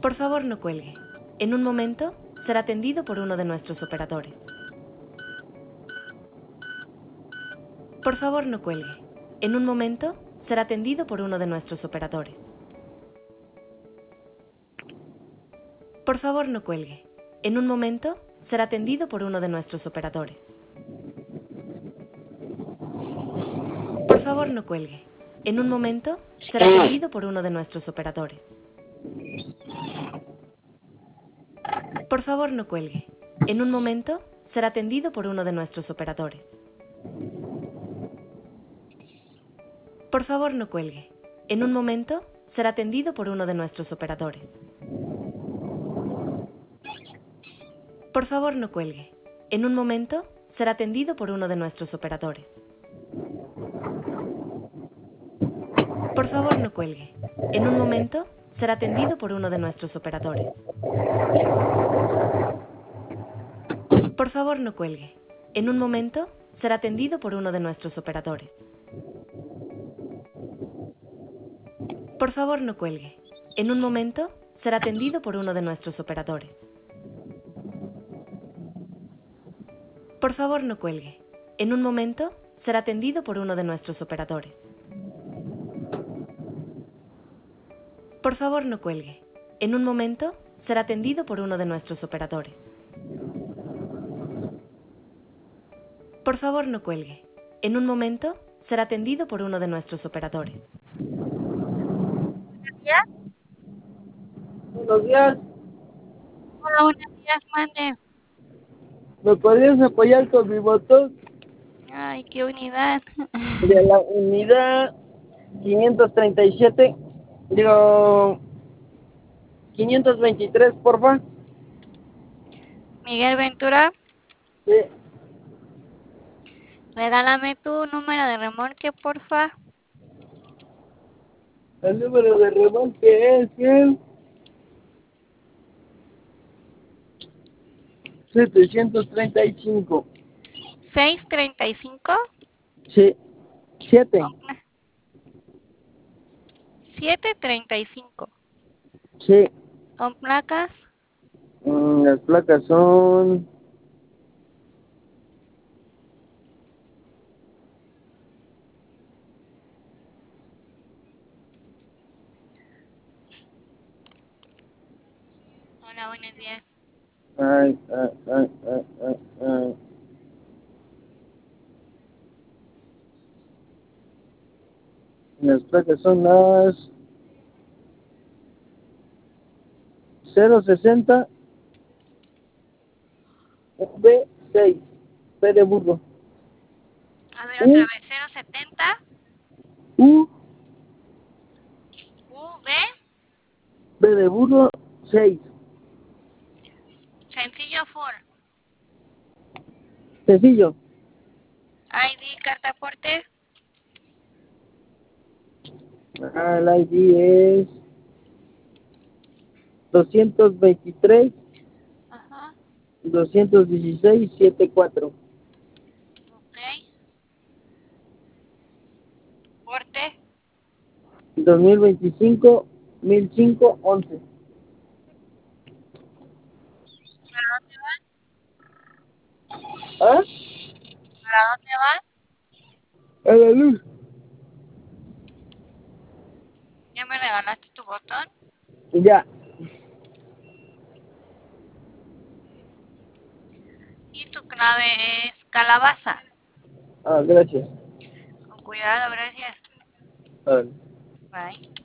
Por favor, no cuelgue. En un momento, será atendido por uno de nuestros operadores. Por favor, no cuelgue. En un momento, será atendido por uno de nuestros operadores. Por favor, no cuelgue. En un momento, será atendido por uno de nuestros operadores. Por favor, no cuelgue. En un momento, será atendido por uno de nuestros operadores. Por favor, no cuelgue. En un momento, será atendido por uno de nuestros operadores. Por favor, no cuelgue. En un momento, será atendido por uno de nuestros operadores. Por favor, no cuelgue. En un momento, será atendido por uno de nuestros operadores. Por favor, no cuelgue. En un momento, será atendido por uno de nuestros operadores. Por favor, no cuelgue. En un momento, será atendido por uno de nuestros operadores. Por favor, no cuelgue. En un momento, será atendido por uno de nuestros operadores. Por favor, no cuelgue. En un momento, será atendido por uno de nuestros operadores. Por favor, no cuelgue. En un momento, será atendido por uno de nuestros operadores. Por favor, no cuelgue. En un momento, será atendido por uno de nuestros operadores. Buenos días. Buenos días, Hola, buenos días, mande. ¿me podrías apoyar con mi botón Ay, qué unidad. de la unidad 537? Digo, 523, porfa. Miguel Ventura, Sí, regálame tu número de remolque, porfa. el número de remolque es el 735. 635. Sí, 7. 735. Sí, Con placas. las placas son... Hola, buenos días. Ay, ay, ay, ay, ay, ay. Las placas son las 060 V6, P de burro. A ver, otra vez. 070 U, UV. B de burro, 6. Sencillo full. Sencillo. ID, carta aporte. El ID es 223 Ajá. 216 74. Ok. Porte. 2025 1005 11. ¿Para dónde va? ¿Ah? ¿Para dónde va? A la luz. ¿Ya me regalaste tu botón? Ya. Y tu clave es calabaza. Ah, gracias. Con cuidado, gracias. Ah. Bye.